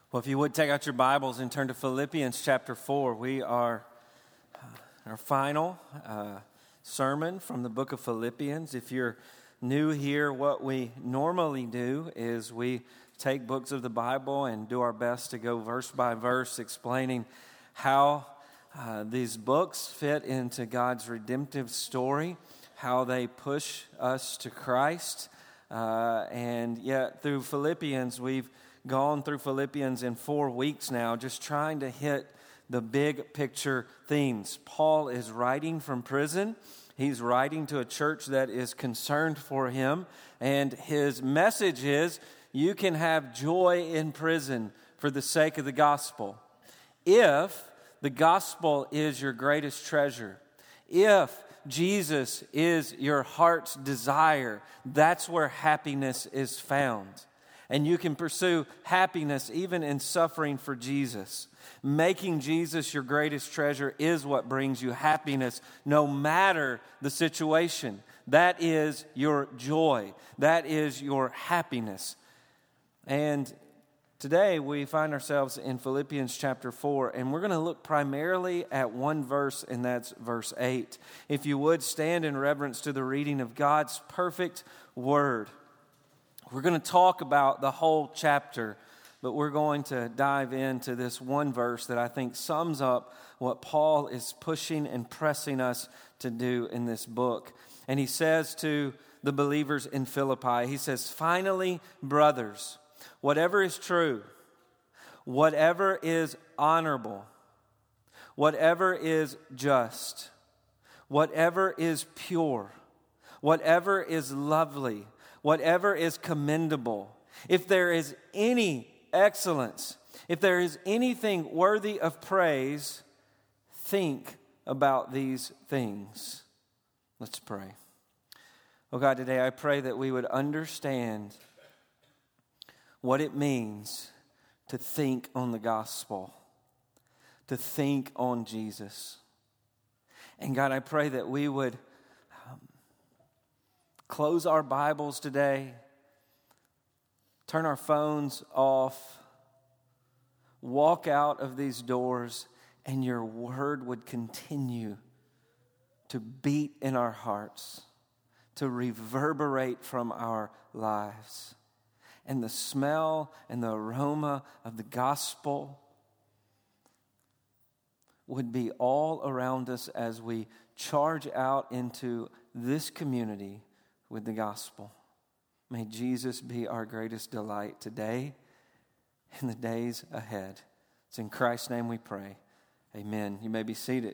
Well, if you would take out your Bibles and turn to Philippians chapter 4, we are our final sermon from the book of Philippians. If you're new here, what we normally do is we take books of the Bible and do our best to go verse by verse explaining how these books fit into God's redemptive story, how they push us to Christ. And yet through Philippians, we've gone through Philippians in 4 weeks now, just trying to hit the big picture themes. Paul is writing from prison. He's writing to a church that is concerned for him, and his message is, you can have joy in prison for the sake of the gospel. If the gospel is your greatest treasure, if Jesus is your heart's desire, that's where happiness is found. And you can pursue happiness even in suffering for Jesus. Making Jesus your greatest treasure is what brings you happiness, no matter the situation. That is your joy. That is your happiness. And today we find ourselves in Philippians chapter 4, and we're going to look primarily at one verse, and that's verse 8. If you would stand in reverence to the reading of God's perfect word. We're going to talk about the whole chapter, but we're going to dive into this one verse that I think sums up what Paul is pushing and pressing us to do in this book. And he says to the believers in Philippi, he says, "Finally, brothers, whatever is true, whatever is honorable, whatever is just, whatever is pure, whatever is lovely, whatever is commendable, if there is any excellence, if there is anything worthy of praise, think about these things." Let's pray. Oh God, today I pray that we would understand what it means to think on the gospel, to think on Jesus. And God, I pray that we would close our Bibles today, turn our phones off, walk out of these doors, and your word would continue to beat in our hearts, to reverberate from our lives. And the smell and the aroma of the gospel would be all around us as we charge out into this community with the gospel. May Jesus be our greatest delight today and the days ahead. It's in Christ's name we pray. Amen. You may be seated.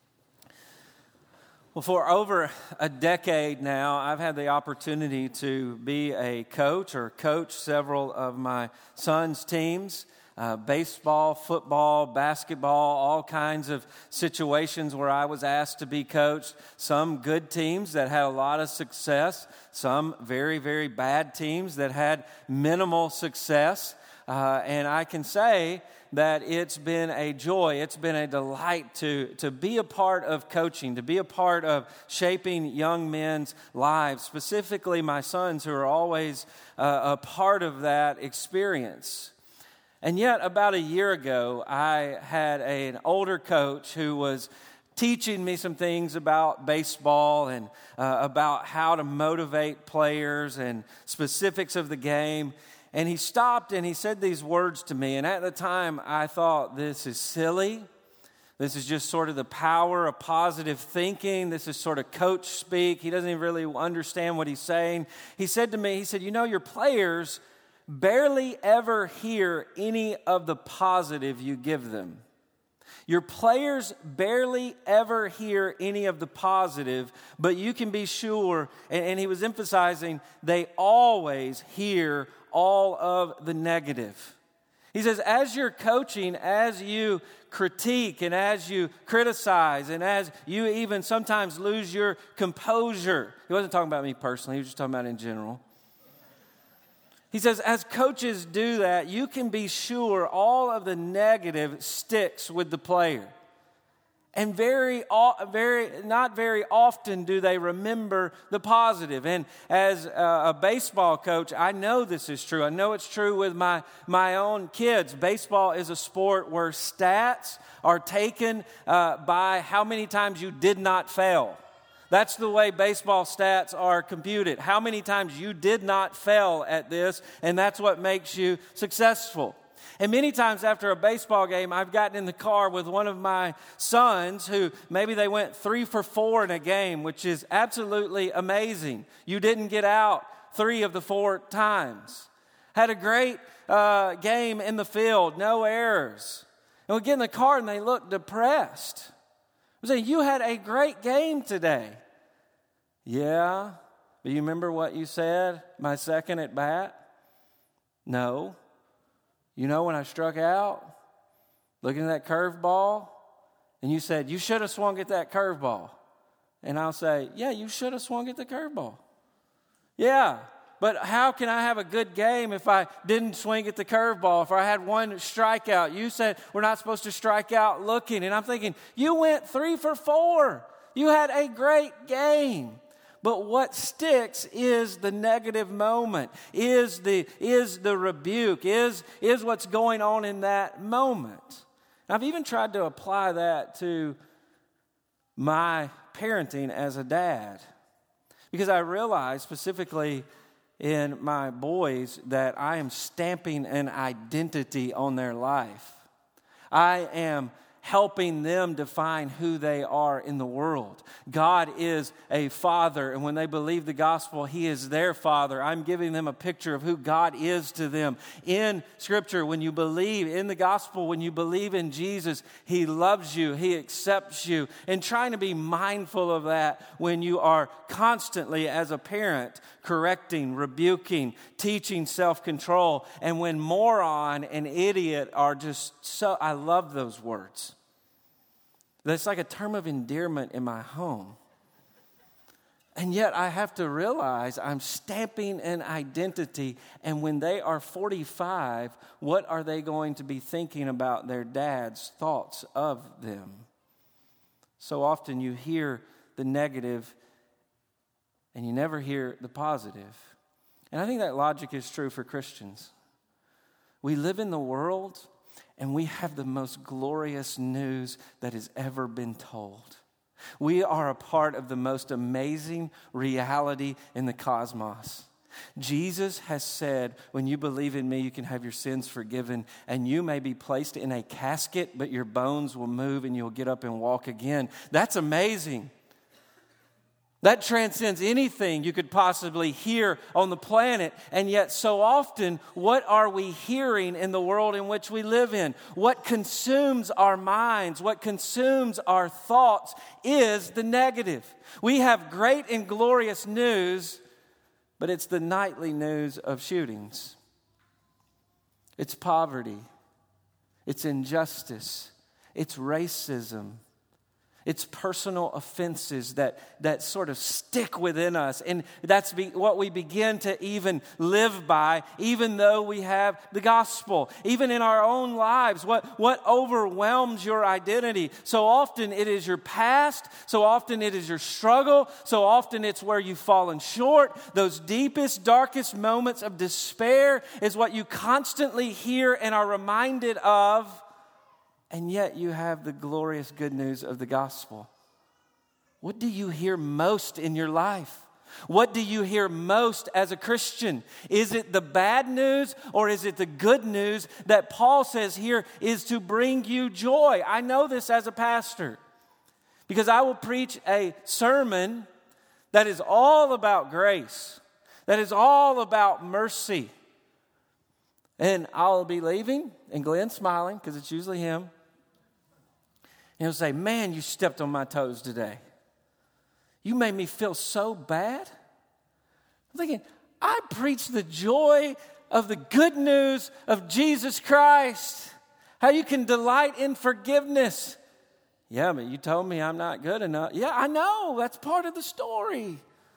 Well, for over a decade now, I've had the opportunity to be a coach or coach several of my son's teams. Baseball, football, basketball, all kinds of situations where I was asked to be coached. Some good teams that had a lot of success. Some very, very bad teams that had minimal success. And I can say that it's been a joy, it's been a delight to be a part of coaching, to be a part of shaping young men's lives, specifically my sons who are always a part of that experience. And yet, about a year ago, I had an older coach who was teaching me some things about baseball and about how to motivate players and specifics of the game. And he stopped and he said these words to me. And at the time, I thought, this is silly. This is just sort of the power of positive thinking. This is sort of coach speak. He doesn't even really understand what he's saying. He said to me, you know, your players barely ever hear any of the positive you give them. Your players barely ever hear any of the positive, but you can be sure, and he was emphasizing, they always hear all of the negative. He says, as you're coaching, as you critique and as you criticize and as you even sometimes lose your composure. He wasn't talking about me personally, he was just talking about in general. He says, as coaches do that, you can be sure all of the negative sticks with the player. And not very often do they remember the positive. And as a baseball coach, I know this is true. I know it's true with my own kids. Baseball is a sport where stats are taken by how many times you did not fail. That's the way baseball stats are computed. How many times you did not fail at this, and that's what makes you successful. And many times after a baseball game, I've gotten in the car with one of my sons who maybe they went 3 for 4 in a game, which is absolutely amazing. You didn't get out 3 of the 4 times. Had a great game in the field, no errors. And we get in the car and they look depressed. I say, you had a great game today. Yeah, but you remember what you said my second at bat? No. You know when I struck out, looking at that curveball, and you said, you should have swung at that curveball. And I'll say, yeah, you should have swung at the curveball. Yeah, but how can I have a good game if I didn't swing at the curveball, if I had one strikeout? You said we're not supposed to strike out looking. And I'm thinking, you went 3 for 4. You had a great game. But what sticks is the negative moment, is the rebuke, is what's going on in that moment. I've even tried to apply that to my parenting as a dad, because I realize specifically in my boys that I am stamping an identity on their life. I am helping them define who they are in the world. God is a father, and when they believe the gospel, He is their father. I'm giving them a picture of who God is to them. In Scripture, when you believe in the gospel, when you believe in Jesus, He loves you, He accepts you, and trying to be mindful of that when you are constantly, as a parent, correcting, rebuking, teaching self-control, and when moron and idiot are just so, I love those words. That's like a term of endearment in my home. And yet I have to realize I'm stamping an identity, and when they are 45, what are they going to be thinking about their dad's thoughts of them? So often you hear the negative and you never hear the positive. And I think that logic is true for Christians. We live in the world, and we have the most glorious news that has ever been told. We are a part of the most amazing reality in the cosmos. Jesus has said, when you believe in me, you can have your sins forgiven, and you may be placed in a casket, but your bones will move and you'll get up and walk again. That's amazing. That transcends anything you could possibly hear on the planet. And yet so often, what are we hearing in the world in which we live in? What consumes our minds, what consumes our thoughts is the negative. We have great and glorious news, but it's the nightly news of shootings. It's poverty. It's injustice. It's racism. It's personal offenses that sort of stick within us. And that's what we begin to even live by, even though we have the gospel. Even in our own lives, what overwhelms your identity? So often it is your past. So often it is your struggle. So often it's where you've fallen short. Those deepest, darkest moments of despair is what you constantly hear and are reminded of. And yet you have the glorious good news of the gospel. What do you hear most in your life? What do you hear most as a Christian? Is it the bad news, or is it the good news that Paul says here is to bring you joy? I know this as a pastor, because I will preach a sermon that is all about grace, that is all about mercy. And I'll be leaving, and Glenn's smiling, because it's usually him. And he'll say, man, you stepped on my toes today. You made me feel so bad. I'm thinking, I preach the joy of the good news of Jesus Christ. How you can delight in forgiveness. Yeah, but you told me I'm not good enough. Yeah, I know. That's part of the story.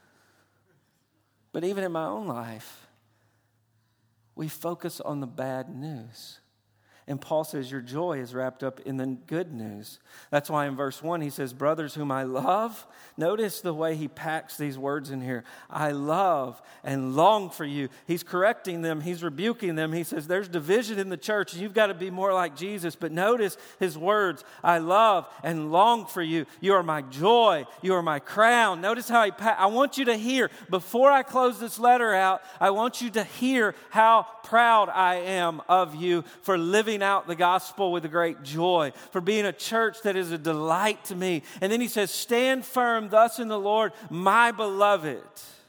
But even in my own life, we focus on the bad news. And Paul says your joy is wrapped up in the good news. That's why in verse 1 he says, brothers whom I love. Notice the way he packs these words in here. I love and long for you. He's correcting them. He's rebuking them. He says there's division in the church. You've got to be more like Jesus. But notice his words. I love and long for you. You are my joy. You are my crown. Notice how I want you to hear, before I close this letter out, I want you to hear how proud I am of you for living out the gospel with a great joy, for being a church that is a delight to me. And then he says, stand firm thus in the Lord, my beloved.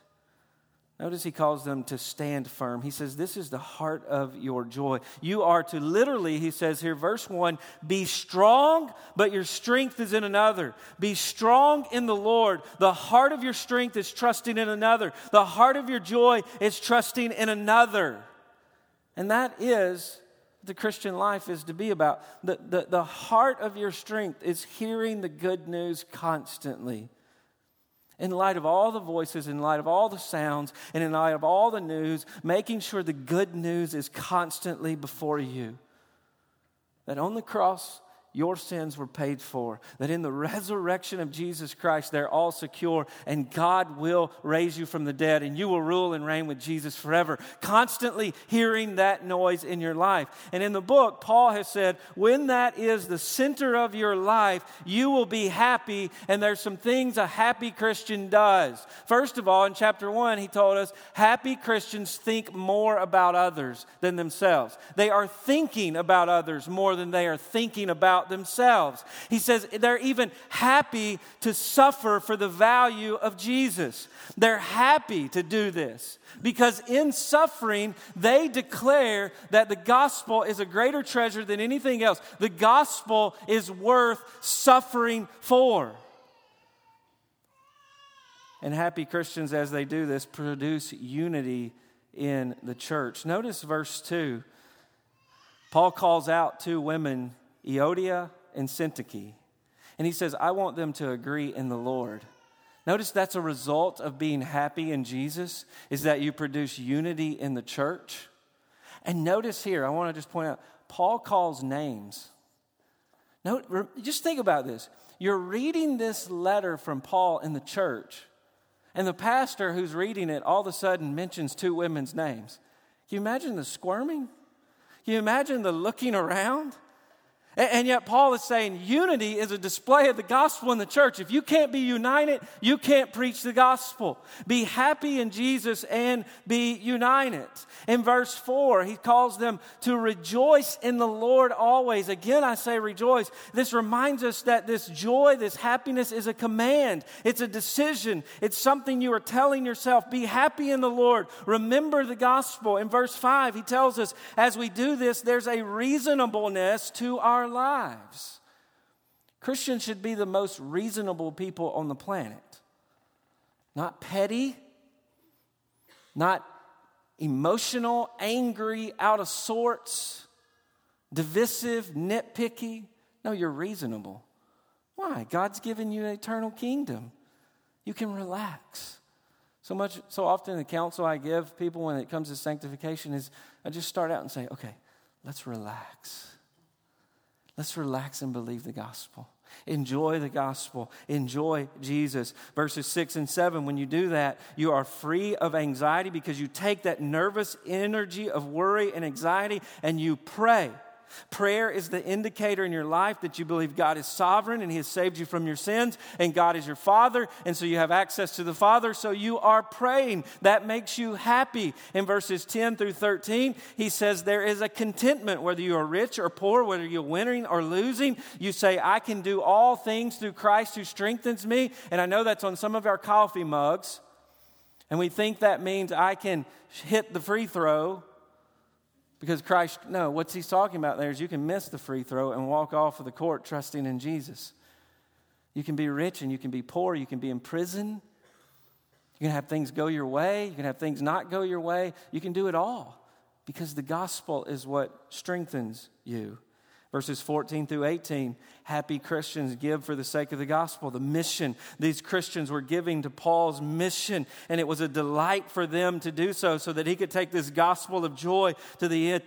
Notice he calls them to stand firm. He says, this is the heart of your joy. You are to literally, he says here, verse 1, be strong, but your strength is in another. Be strong in the Lord. The heart of your strength is trusting in another. The heart of your joy is trusting in another. And that is the Christian life is to be about. The heart of your strength is hearing the good news constantly. In light of all the voices, in light of all the sounds, and in light of all the news, making sure the good news is constantly before you. That on the cross, your sins were paid for. That in the resurrection of Jesus Christ, they're all secure. And God will raise you from the dead. And you will rule and reign with Jesus forever. Constantly hearing that noise in your life. And in the book, Paul has said, when that is the center of your life, you will be happy. And there's some things a happy Christian does. First of all, in chapter 1, he told us, happy Christians think more about others than themselves. They are thinking about others more than they are thinking about themselves. He says they're even happy to suffer for the value of Jesus. They're happy to do this because in suffering, they declare that the gospel is a greater treasure than anything else. The gospel is worth suffering for. And happy Christians, as they do this, produce unity in the church. Notice verse 2. Paul calls out two women, Euodia and Syntyche. And he says, I want them to agree in the Lord. Notice that's a result of being happy in Jesus, is that you produce unity in the church. And notice here, I want to just point out, Paul calls names. Just think about this. You're reading this letter from Paul in the church, and the pastor who's reading it all of a sudden mentions two women's names. Can you imagine the squirming? Can you imagine the looking around? And yet Paul is saying unity is a display of the gospel in the church. If you can't be united, you can't preach the gospel. Be happy in Jesus and be united. In verse 4, he calls them to rejoice in the Lord always. Again, I say rejoice. This reminds us that this joy, this happiness is a command. It's a decision. It's something you are telling yourself. Be happy in the Lord. Remember the gospel. In verse 5, he tells us as we do this, there's a reasonableness to our lives. Christians should be the most reasonable people on the planet. Not petty, not emotional, angry, out of sorts, divisive, nitpicky. No, you're reasonable. Why? God's given you an eternal kingdom. You can relax. So often the counsel I give people when it comes to sanctification is I just start out and say, okay, let's relax. Let's relax and believe the gospel. Enjoy the gospel. Enjoy Jesus. Verses 6 and 7, when you do that, you are free of anxiety because you take that nervous energy of worry and anxiety and you pray. Prayer is the indicator in your life that you believe God is sovereign and He has saved you from your sins and God is your Father, and so you have access to the Father, so you are praying. That makes you happy. In verses 10 through 13, he says there is a contentment, whether you are rich or poor, whether you're winning or losing. You say, I can do all things through Christ who strengthens me, and I know that's on some of our coffee mugs, and we think that means I can hit the free throw. Because Christ, no, what he's talking about there is you can miss the free throw and walk off of the court trusting in Jesus. You can be rich and you can be poor. You can be in prison. You can have things go your way. You can have things not go your way. You can do it all because the gospel is what strengthens you. Verses 14 through 18, happy Christians give for the sake of the gospel. The mission, these Christians were giving to Paul's mission, and it was a delight for them to do so that he could take this gospel of joy to the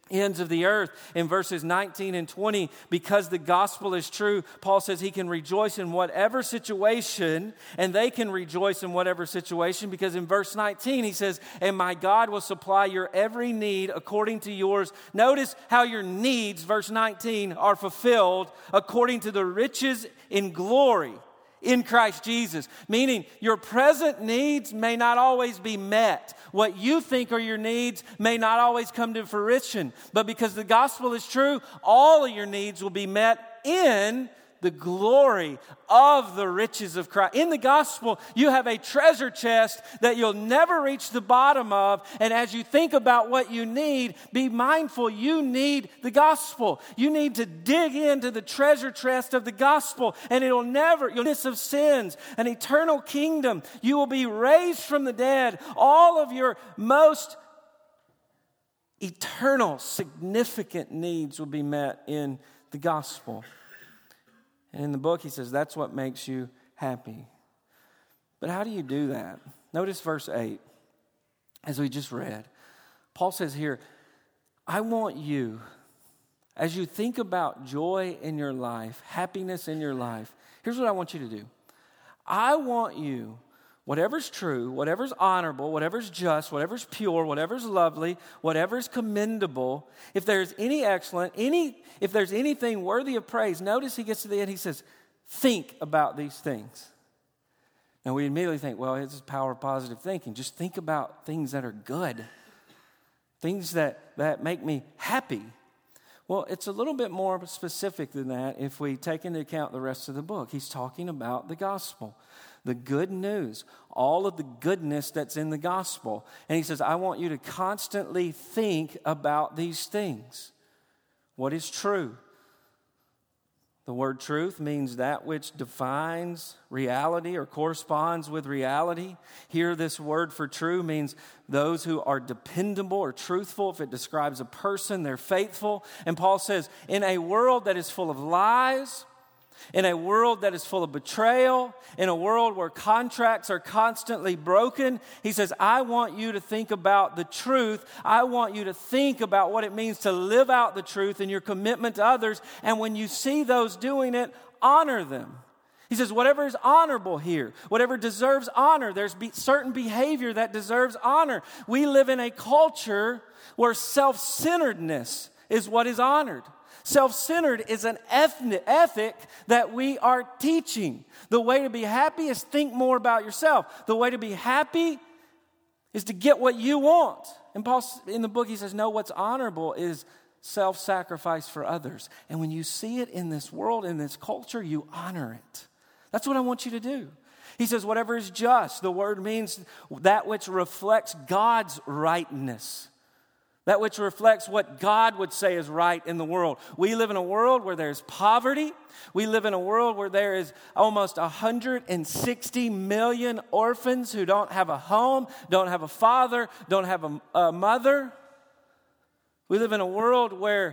ends of the earth. In verses 19 and 20, because the gospel is true, Paul says he can rejoice in whatever situation, and they can rejoice in whatever situation, because in verse 19 he says, and my God will supply your every need according to yours. Notice how your needs, verse 19, are fulfilled according to the riches in glory in Christ Jesus. Meaning your present needs may not always be met. What you think are your needs may not always come to fruition. But because the gospel is true, all of your needs will be met in the glory of the riches of Christ. In the gospel, you have a treasure chest that you'll never reach the bottom of. And as you think about what you need, be mindful you need the gospel. You need to dig into the treasure chest of the gospel, and you'll forgiveness of sins, an eternal kingdom. You will be raised from the dead. All of your most eternal, significant needs will be met in the gospel. And in the book, he says, that's what makes you happy. But how do you do that? Notice verse 8, as we just read. Paul says here, I want you, as you think about joy in your life, happiness in your life, here's what I want you to do. I want you, whatever's true, whatever's honorable, whatever's just, whatever's pure, whatever's lovely, whatever's commendable, if there's any excellent, if there's anything worthy of praise, notice he gets to the end, he says, think about these things. Now we immediately think, well, it's the power of positive thinking. Just think about things that are good, things that make me happy. Well, it's a little bit more specific than that if we take into account the rest of the book. He's talking about the gospel, the good news, all of the goodness that's in the gospel. And he says, I want you to constantly think about these things. What is true? The word truth means that which defines reality or corresponds with reality. Here, this word for true means those who are dependable or truthful. If it describes a person, they're faithful. And Paul says, in a world that is full of lies, in a world that is full of betrayal, in a world where contracts are constantly broken, he says, I want you to think about the truth. I want you to think about what it means to live out the truth in your commitment to others. And when you see those doing it, honor them. He says, whatever is honorable here, whatever deserves honor, there's certain behavior that deserves honor. We live in a culture where self-centeredness is what is honored. Self-centered is an ethic that we are teaching. The way to be happy is think more about yourself. The way to be happy is to get what you want. And Paul, in the book, he says, no, what's honorable is self-sacrifice for others. And when you see it in this world, in this culture, you honor it. That's what I want you to do. He says, whatever is just, the word means that which reflects God's rightness. That which reflects what God would say is right in the world. We live in a world where there's poverty. We live in a world where there is almost 160 million orphans who don't have a home, don't have a father, don't have a mother. We live in a world where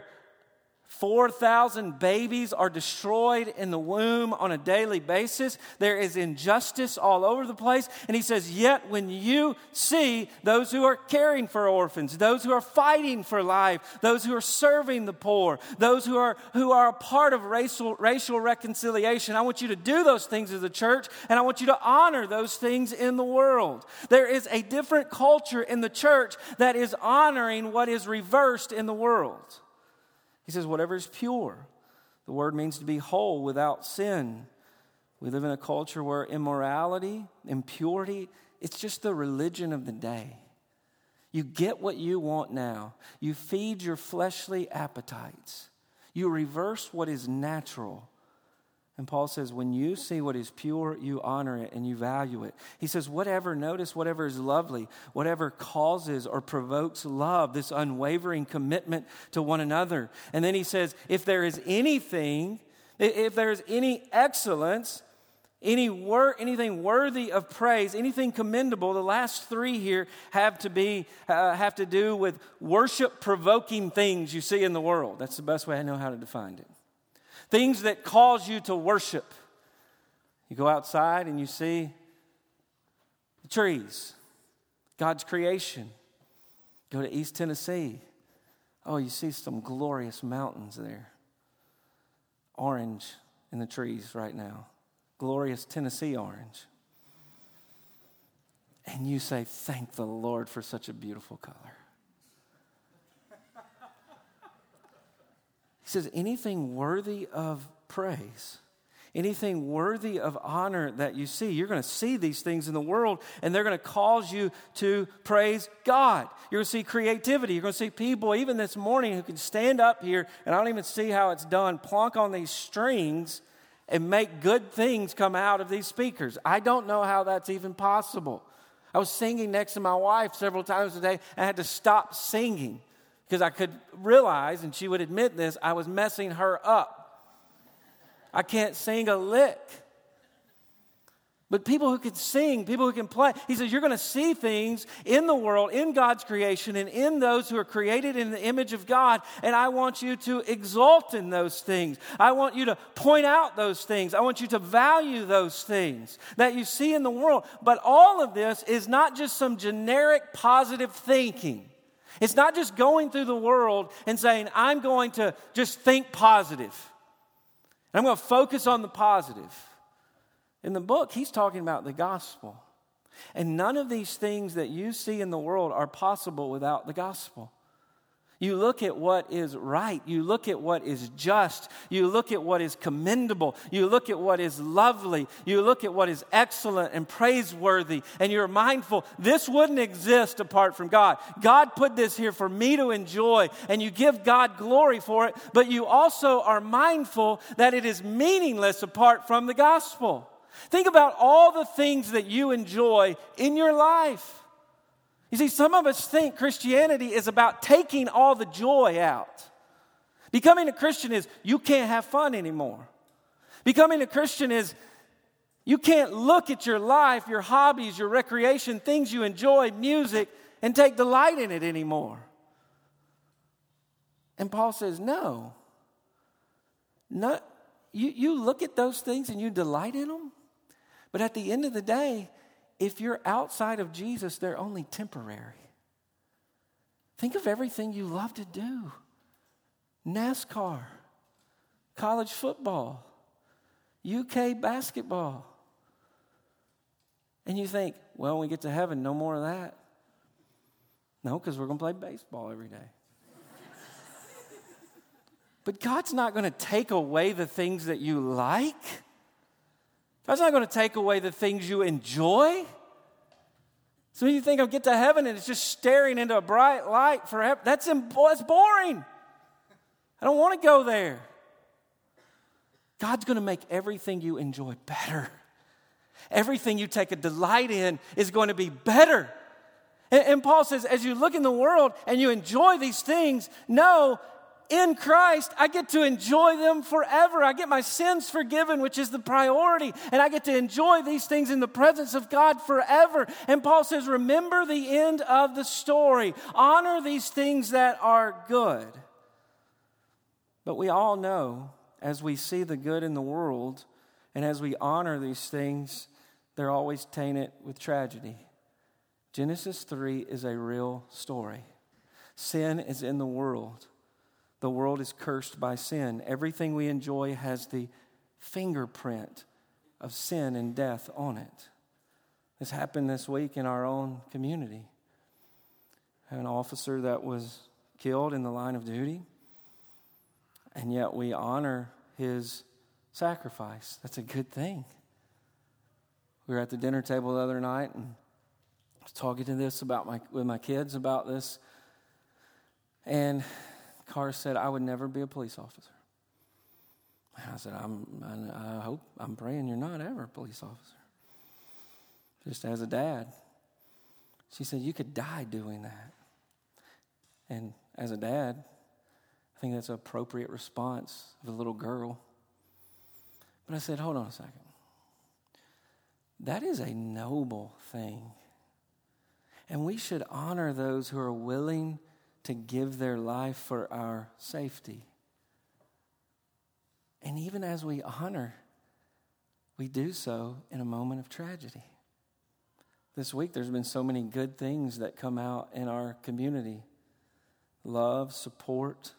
4,000 babies are destroyed in the womb on a daily basis. There is injustice all over the place. And he says, yet when you see those who are caring for orphans, those who are fighting for life, those who are serving the poor, those who are a part of racial reconciliation, I want you to do those things as a church, and I want you to honor those things in the world. There is a different culture in the church that is honoring what is reversed in the world. He says, whatever is pure. The word means to be whole without sin. We live in a culture where immorality, impurity, it's just the religion of the day. You get what you want now. You feed your fleshly appetites. You reverse what is natural. And Paul says, when you see what is pure, you honor it and you value it. He says, notice whatever is lovely, whatever causes or provokes love, this unwavering commitment to one another. And then he says, if there is anything, if there is any excellence, anything worthy of praise, anything commendable, the last three here have to do with worship-provoking things you see in the world. That's the best way I know how to define it. Things that cause you to worship. You go outside and you see the trees, God's creation. Go to East Tennessee. Oh, you see some glorious mountains there. Orange in the trees right now. Glorious Tennessee orange. And you say, thank the Lord for such a beautiful color. He says, anything worthy of praise, anything worthy of honor that you see, you're going to see these things in the world, and they're going to cause you to praise God. You're going to see creativity. You're going to see people, even this morning, who can stand up here, and I don't even see how it's done, plonk on these strings and make good things come out of these speakers. I don't know how that's even possible. I was singing next to my wife several times a day, and I had to stop singing because I could realize, and she would admit this, I was messing her up. I can't sing a lick. But people who can sing, people who can play, he says, you're going to see things in the world, in God's creation, and in those who are created in the image of God, and I want you to exalt in those things. I want you to point out those things. I want you to value those things that you see in the world. But all of this is not just some generic positive thinking. It's not just going through the world and saying, I'm going to just think positive. I'm going to focus on the positive. In the book, he's talking about the gospel. And none of these things that you see in the world are possible without the gospel. You look at what is right. You look at what is just. You look at what is commendable. You look at what is lovely. You look at what is excellent and praiseworthy. And you're mindful, this wouldn't exist apart from God. God put this here for me to enjoy. And you give God glory for it. But you also are mindful that it is meaningless apart from the gospel. Think about all the things that you enjoy in your life. You see, some of us think Christianity is about taking all the joy out. Becoming a Christian is you can't have fun anymore. Becoming a Christian is you can't look at your life, your hobbies, your recreation, things you enjoy, music, and take delight in it anymore. And Paul says, no. You look at those things and you delight in them, but at the end of the day, if you're outside of Jesus, they're only temporary. Think of everything you love to do. NASCAR, college football, UK basketball. And you think, well, when we get to heaven, no more of that. No, because we're going to play baseball every day. But God's not going to take away the things that you like. God's not going to take away the things you enjoy. So you think I'll get to heaven and it's just staring into a bright light forever. That's boring. I don't want to go there. God's going to make everything you enjoy better. Everything you take a delight in is going to be better. And Paul says, as you look in the world and you enjoy these things, know in Christ, I get to enjoy them forever. I get my sins forgiven, which is the priority. And I get to enjoy these things in the presence of God forever. And Paul says, remember the end of the story. Honor these things that are good. But we all know, as we see the good in the world, and as we honor these things, they're always tainted with tragedy. Genesis 3 is a real story. Sin is in the world. The world is cursed by sin. Everything we enjoy has the fingerprint of sin and death on it. This happened this week in our own community. An officer that was killed in the line of duty, and yet we honor his sacrifice. That's a good thing. We were at the dinner table the other night, and I was talking to this with my kids about this, and Carr said, I would never be a police officer. And I said, I'm praying you're not ever a police officer. Just as a dad. She said, you could die doing that. And as a dad, I think that's an appropriate response of a little girl. But I said, hold on a second. That is a noble thing. And we should honor those who are willing to give their life for our safety. And even as we honor, we do so in a moment of tragedy. This week there's been so many good things that come out in our community. love, support.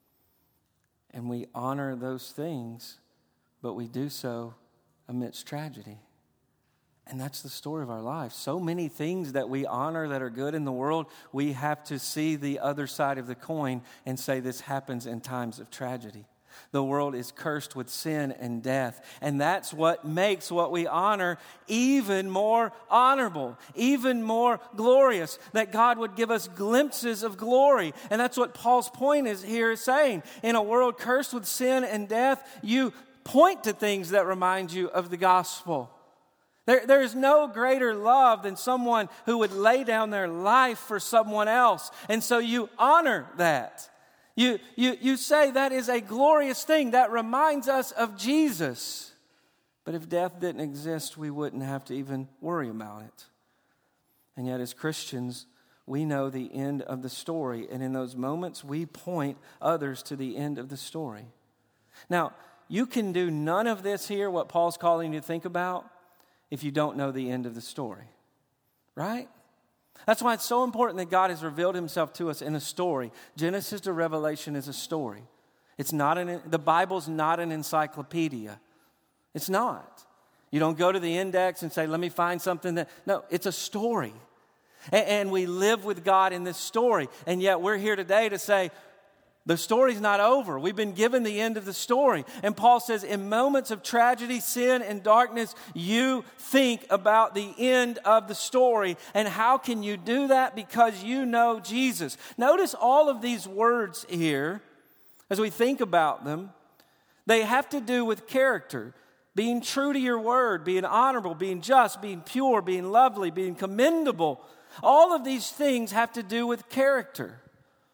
And we honor those things, but we do so amidst tragedy. And that's the story of our life. So many things that we honor that are good in the world, we have to see the other side of the coin and say this happens in times of tragedy. The world is cursed with sin and death. And that's what makes what we honor even more honorable, even more glorious, that God would give us glimpses of glory. And that's what Paul's point is here saying. In a world cursed with sin and death, you point to things that remind you of the gospel. There is no greater love than someone who would lay down their life for someone else. And so you honor that. You say that is a glorious thing that reminds us of Jesus. But if death didn't exist, we wouldn't have to even worry about it. And yet as Christians, we know the end of the story. And in those moments, we point others to the end of the story. Now, you can do none of this here, what Paul's calling you to think about, if you don't know the end of the story. Right? That's why it's so important that God has revealed himself to us in a story. Genesis to Revelation is a story. The Bible's not an encyclopedia. It's not. You don't go to the index and say, let me find something that... No, it's a story. And we live with God in this story. And yet we're here today to say, the story's not over. We've been given the end of the story. And Paul says, in moments of tragedy, sin, and darkness, you think about the end of the story. And how can you do that? Because you know Jesus. Notice all of these words here, as we think about them, they have to do with character. Being true to your word, being honorable, being just, being pure, being lovely, being commendable. All of these things have to do with character.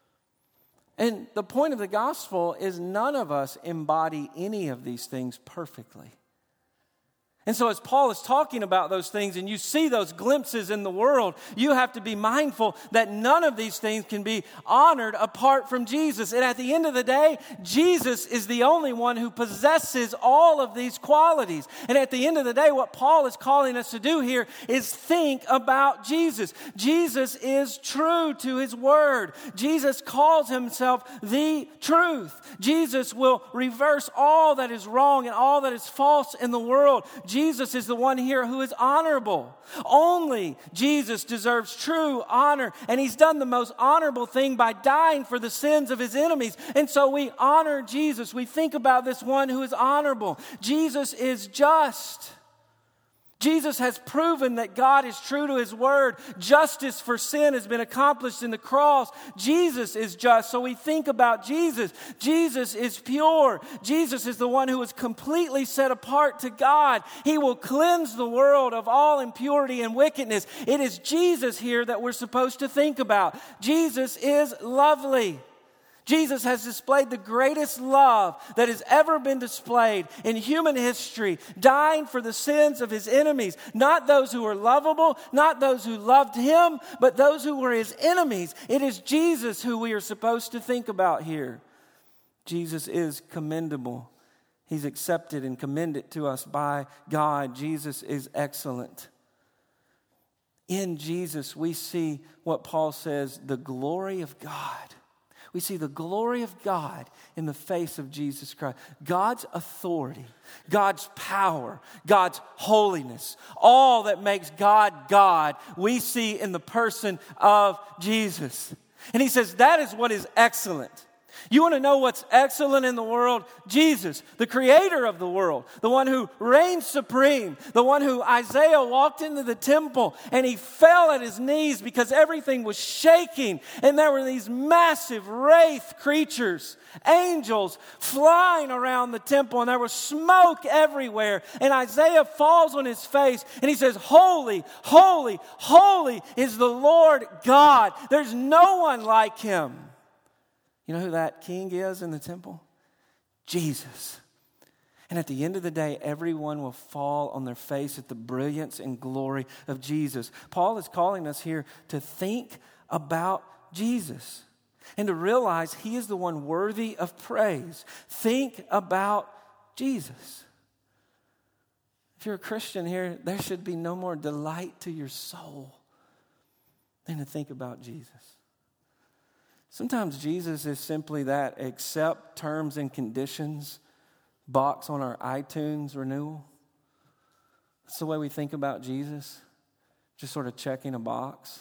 And the point of the gospel is none of us embody any of these things perfectly. And so as Paul is talking about those things and you see those glimpses in the world, you have to be mindful that none of these things can be honored apart from Jesus. And at the end of the day, Jesus is the only one who possesses all of these qualities. And at the end of the day, what Paul is calling us to do here is think about Jesus. Jesus is true to his word. Jesus calls himself the truth. Jesus will reverse all that is wrong and all that is false in the world. Jesus is the one here who is honorable. Only Jesus deserves true honor, and he's done the most honorable thing by dying for the sins of his enemies. And so we honor Jesus. We think about this one who is honorable. Jesus is just. Jesus has proven that God is true to his word. Justice for sin has been accomplished in the cross. Jesus is just. So we think about Jesus. Jesus is pure. Jesus is the one who is completely set apart to God. He will cleanse the world of all impurity and wickedness. It is Jesus here that we're supposed to think about. Jesus is lovely. Jesus has displayed the greatest love that has ever been displayed in human history, dying for the sins of his enemies. Not those who were lovable, not those who loved him, but those who were his enemies. It is Jesus who we are supposed to think about here. Jesus is commendable. He's accepted and commended to us by God. Jesus is excellent. In Jesus, we see what Paul says, the glory of God. We see the glory of God in the face of Jesus Christ. God's authority, God's power, God's holiness, all that makes God God, we see in the person of Jesus. And he says that is what is excellent. You want to know what's excellent in the world? Jesus, the creator of the world, the one who reigns supreme, the one who Isaiah walked into the temple and he fell at his knees because everything was shaking and there were these massive wraith creatures, angels flying around the temple and there was smoke everywhere and Isaiah falls on his face and he says, holy, holy, holy is the Lord God. There's no one like him. You know who that king is in the temple? Jesus. And at the end of the day, everyone will fall on their face at the brilliance and glory of Jesus. Paul is calling us here to think about Jesus and to realize he is the one worthy of praise. Think about Jesus. If you're a Christian here, there should be no more delight to your soul than to think about Jesus. Sometimes Jesus is simply that accept terms and conditions box on our iTunes renewal. That's the way we think about Jesus, just sort of checking a box.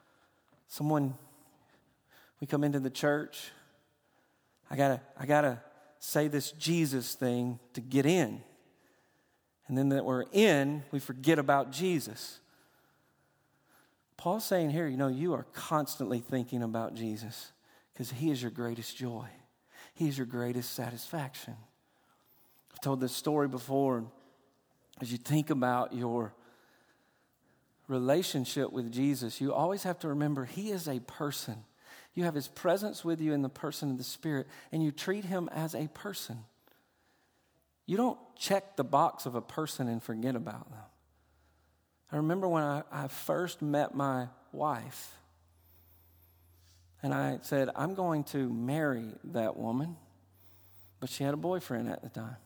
We come into the church, I gotta say this Jesus thing to get in. And then that we're in, we forget about Jesus. Paul's saying here, you are constantly thinking about Jesus because he is your greatest joy. He's your greatest satisfaction. I've told this story before. As you think about your relationship with Jesus, you always have to remember he is a person. You have his presence with you in the person of the Spirit, and you treat him as a person. You don't check the box of a person and forget about them. I remember when I first met my wife, and I said, I'm going to marry that woman, but she had a boyfriend at the time.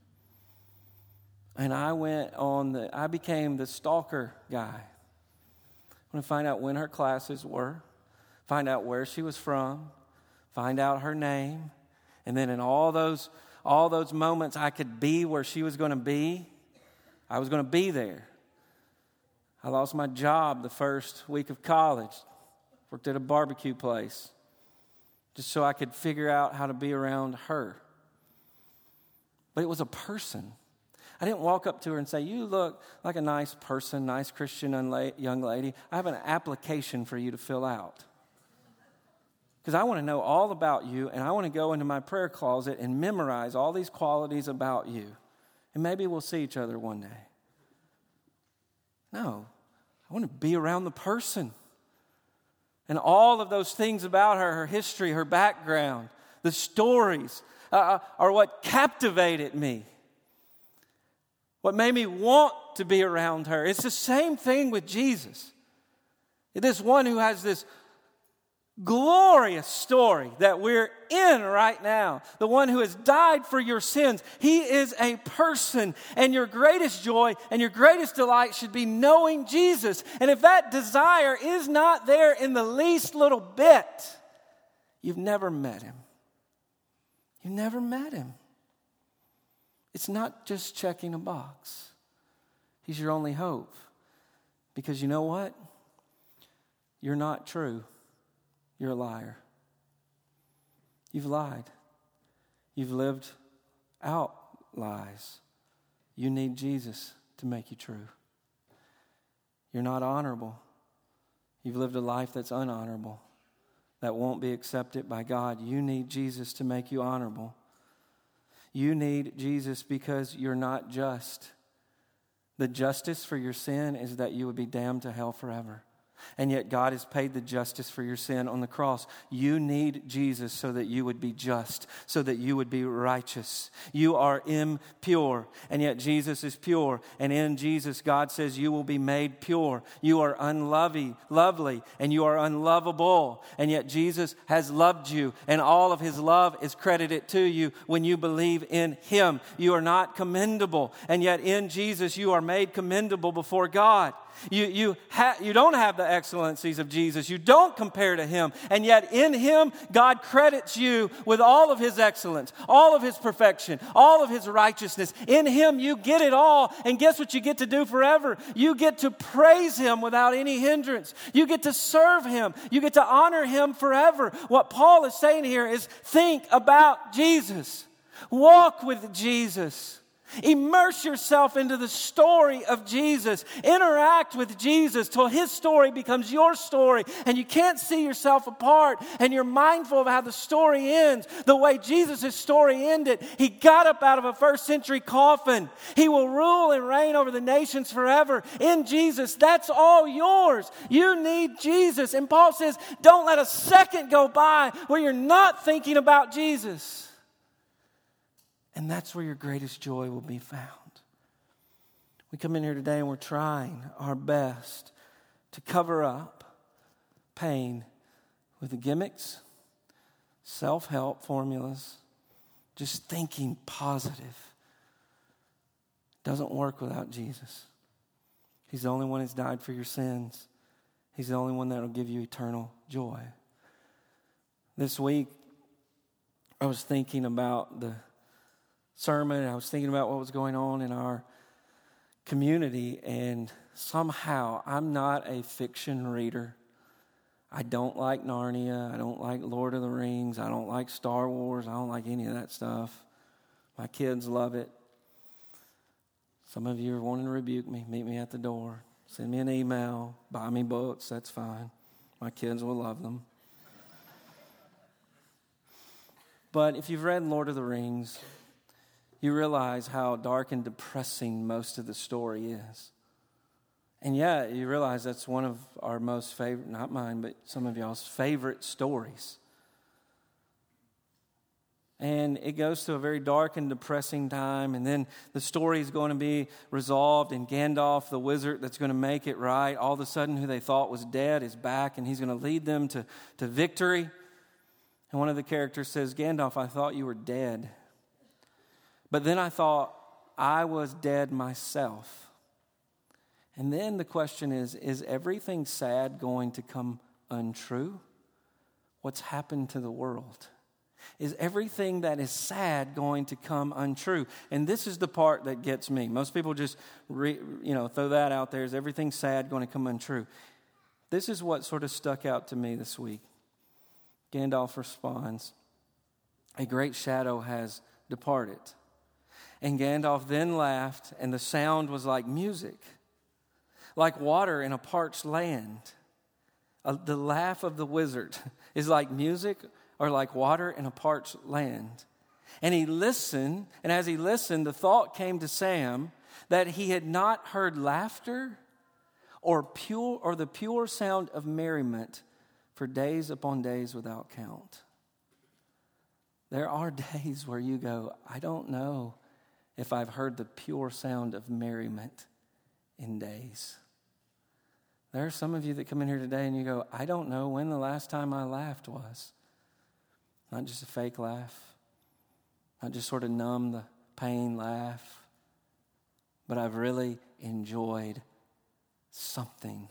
And I became the stalker guy. I want to find out when her classes were, find out where she was from, find out her name, and then in all those moments I could be where she was going to be, I was going to be there. I lost my job the first week of college, worked at a barbecue place, just so I could figure out how to be around her. But it was a person. I didn't walk up to her and say, you look like a nice person, nice Christian young lady. I have an application for you to fill out. Because I want to know all about you, and I want to go into my prayer closet and memorize all these qualities about you. And maybe we'll see each other one day. No, I want to be around the person. And all of those things about her history, her background, the stories are what captivated me. What made me want to be around her. It's the same thing with Jesus. This one who has this glorious story that we're in right now. The one who has died for your sins. He is a person. And your greatest joy and your greatest delight should be knowing Jesus. And if that desire is not there in the least little bit, you've never met him. You've never met him. It's not just checking a box. He's your only hope. Because you know what? You're not true. You're a liar. You've lied. You've lived out lies. You need Jesus to make you true. You're not honorable. You've lived a life that's unhonorable, that won't be accepted by God. You need Jesus to make you honorable. You need Jesus because you're not just. The justice for your sin is that you would be damned to hell forever. And yet God has paid the justice for your sin on the cross. You need Jesus so that you would be just, so that you would be righteous. You are impure, and yet Jesus is pure. And in Jesus, God says you will be made pure. You are lovely, and you are unlovable. And yet Jesus has loved you, and all of his love is credited to you when you believe in him. You are not commendable, and yet in Jesus you are made commendable before God. You don't have the excellencies of Jesus. You don't compare to him. And yet in him, God credits you with all of his excellence, all of his perfection, all of his righteousness. In him, you get it all. And guess what you get to do forever? You get to praise him without any hindrance. You get to serve him. You get to honor him forever. What Paul is saying here is think about Jesus. Walk with Jesus. Immerse yourself into the story of Jesus. Interact with Jesus till his story becomes your story. And you can't see yourself apart. And you're mindful of how the story ends. The way Jesus' story ended. He got up out of a first century coffin. He will rule and reign over the nations forever. In Jesus, that's all yours. You need Jesus. And Paul says, don't let a second go by where you're not thinking about Jesus. And that's where your greatest joy will be found. We come in here today and we're trying our best to cover up pain with the gimmicks, self-help formulas, just thinking positive. Doesn't work without Jesus. He's the only one who's died for your sins. He's the only one that will give you eternal joy. This week, I was thinking about the sermon. I was thinking about what was going on in our community, and somehow I'm not a fiction reader. I don't like Narnia. I don't like Lord of the Rings. I don't like Star Wars. I don't like any of that stuff. My kids love it. Some of you are wanting to rebuke me. Meet me at the door. Send me an email. Buy me books. That's fine. My kids will love them. But if you've read Lord of the Rings, you realize how dark and depressing most of the story is. And yet, you realize that's one of our most favorite, not mine, but some of y'all's favorite stories. And it goes to a very dark and depressing time, and then the story is going to be resolved, and Gandalf, the wizard that's going to make it right, all of a sudden who they thought was dead is back, and he's going to lead them to victory. And one of the characters says, Gandalf, I thought you were dead. But then I thought I was dead myself. And then the question is everything sad going to come untrue? What's happened to the world? Is everything that is sad going to come untrue? And this is the part that gets me. Most people just throw that out there. Is everything sad going to come untrue? This is what sort of stuck out to me this week. Gandalf responds, a great shadow has departed. And Gandalf then laughed, and the sound was like music, like water in a parched land. The laugh of the wizard is like music or like water in a parched land. And he listened, and as he listened, the thought came to Sam that he had not heard laughter or the pure sound of merriment for days upon days without count. There are days where you go, I don't know if I've heard the pure sound of merriment in days. There are some of you that come in here today and you go, I don't know when the last time I laughed was. Not just a fake laugh, not just sort of numb the pain laugh, but I've really enjoyed something.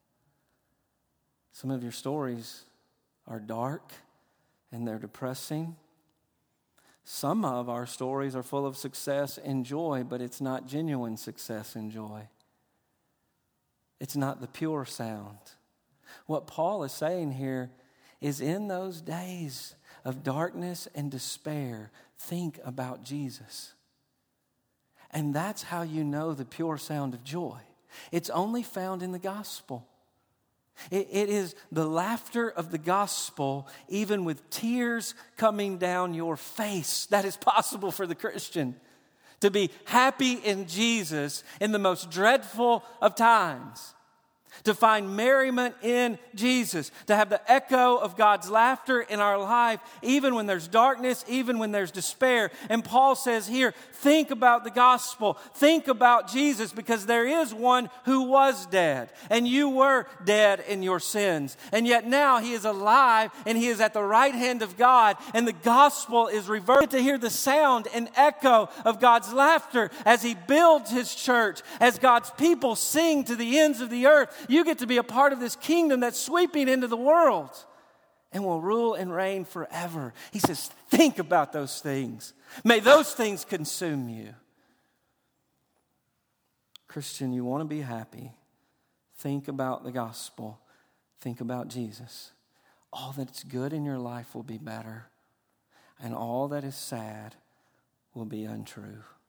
Some of your stories are dark and they're depressing. Some of our stories are full of success and joy, but it's not genuine success and joy. It's not the pure sound. What Paul is saying here is in those days of darkness and despair, think about Jesus. And that's how you know the pure sound of joy. It's only found in the gospel. It is the laughter of the gospel, even with tears coming down your face. That is possible for the Christian. To be happy in Jesus in the most dreadful of times. To find merriment in Jesus. To have the echo of God's laughter in our life, even when there's darkness, even when there's despair. And Paul says here, think about the gospel. Think about Jesus, because there is one who was dead. And you were dead in your sins. And yet now he is alive and he is at the right hand of God. And the gospel is reversed. To hear the sound and echo of God's laughter as he builds his church, as God's people sing to the ends of the earth. You get to be a part of this kingdom that's sweeping into the world and will rule and reign forever. He says, think about those things. May those things consume you. Christian, you want to be happy. Think about the gospel. Think about Jesus. All that's good in your life will be better, and all that is sad will be untrue.